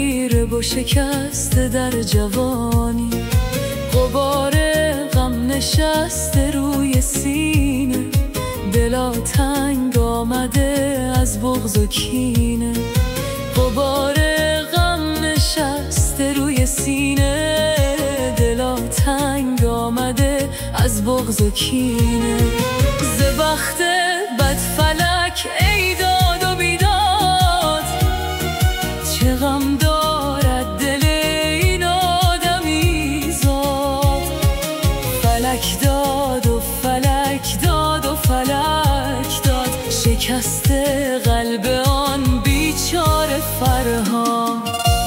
خیره و شکسته در جوانی، غبار غم نشسته روی سینه، دلا تنگ آمده از بغض و کینه. غبار غم نشسته روی سینه، دلا تنگ آمده از بغض و کینه. ز بخت بد فلک ای داد و بیداد، چه غم دارد دل این آدمی زاد. فلک داد و فلک داد و فلک داد، شکست قلب آن بیچاره فرهاد.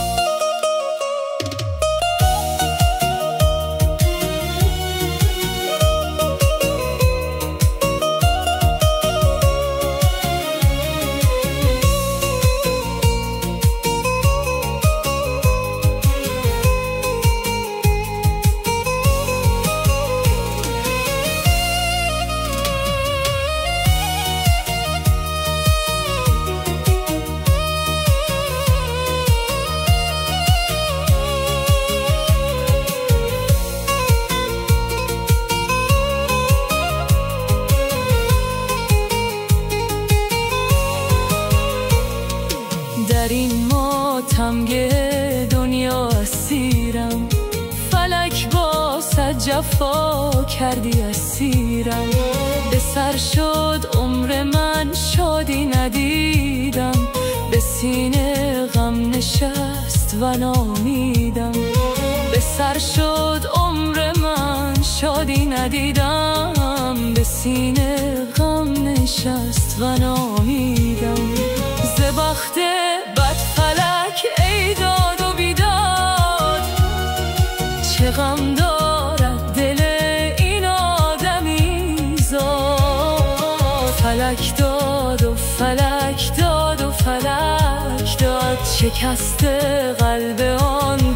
در این ماتمگه دنیا اسیرم، فلک با صد جفا کردی اسیرم. به سر شد عمر من شادی ندیدم، به سینه غم نشست و نامیدم. به سر شد عمر من شادی ندیدم، به سینه غم نشست و نامیدم. ز بخت بد فلک ای داد و بیداد، چه غم دارد دل این آدمی زاد. فلک داد و فلک داد و فلک داد، شکست قلب آن